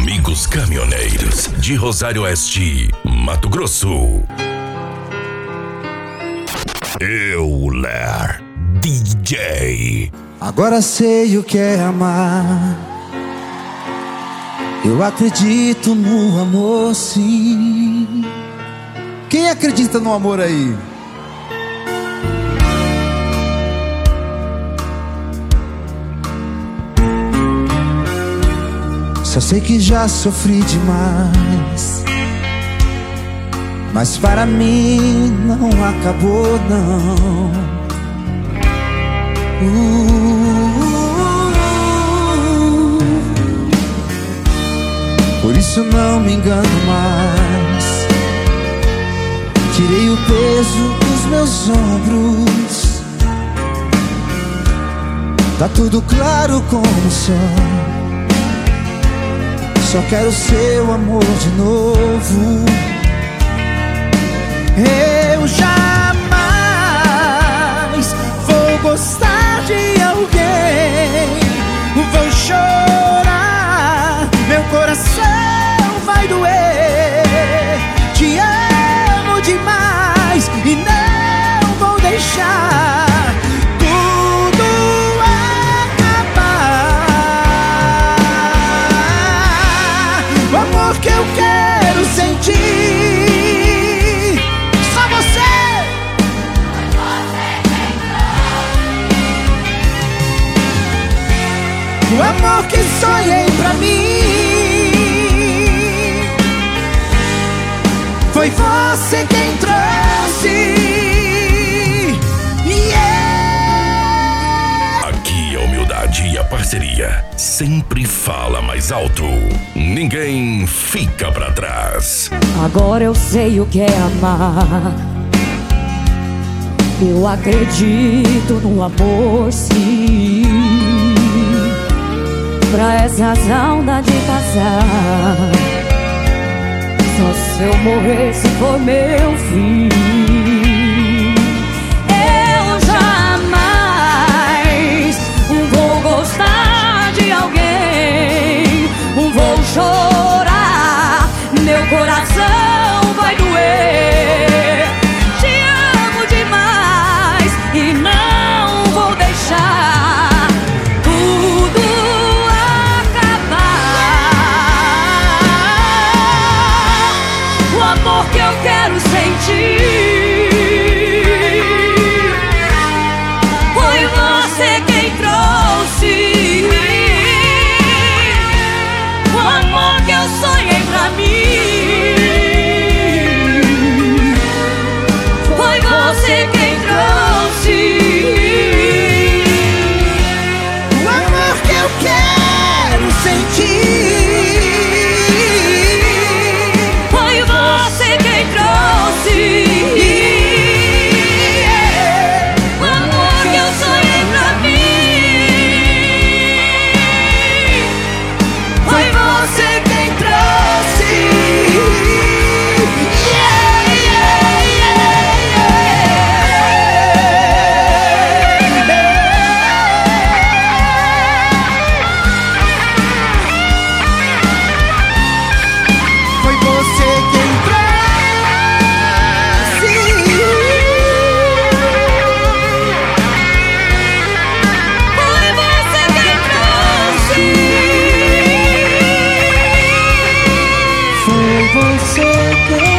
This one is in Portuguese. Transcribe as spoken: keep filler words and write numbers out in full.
Amigos caminhoneiros de Rosário Oeste, Mato Grosso. Euler D J. Agora sei o que é amar. Eu acredito no amor, sim. Quem acredita no amor aí? Só sei que já sofri demais, mas para mim não acabou, não. uh, Por isso não me engano mais. Tirei o peso dos meus ombros. Tá tudo claro como o sol. Só quero seu amor de novo. Eu jamais vou gostar de alguém. Vou chorar, meu coração vai doer. Te amo demais e não vou deixar o amor que eu quero sentir. Só você. O amor que sonhei pra mim. Foi você quem trouxe. Yeah. Aqui a humildade e a parceria sempre fala mais alto. Ninguém fica pra trás. Agora eu sei o que é amar. Eu acredito no amor, sim. Pra essa saudade passar, só se eu morrer se for meu fim. Eu jamais vou gostar de alguém. Vou chorar, meu coração vai doer. Te amo demais e não vou deixar tudo acabar. O amor que eu quero sentir. Foi você quem trouxe. Sonhei pra mim. Foi você quem trouxe o amor que eu quero sentir. Foi você quem trouxe o amor que eu sonhei pra mim. Foi você quem trouxe. Yeah, yeah, yeah, yeah. Foi você quem trouxe. Foi você quem trouxe. Foi você quem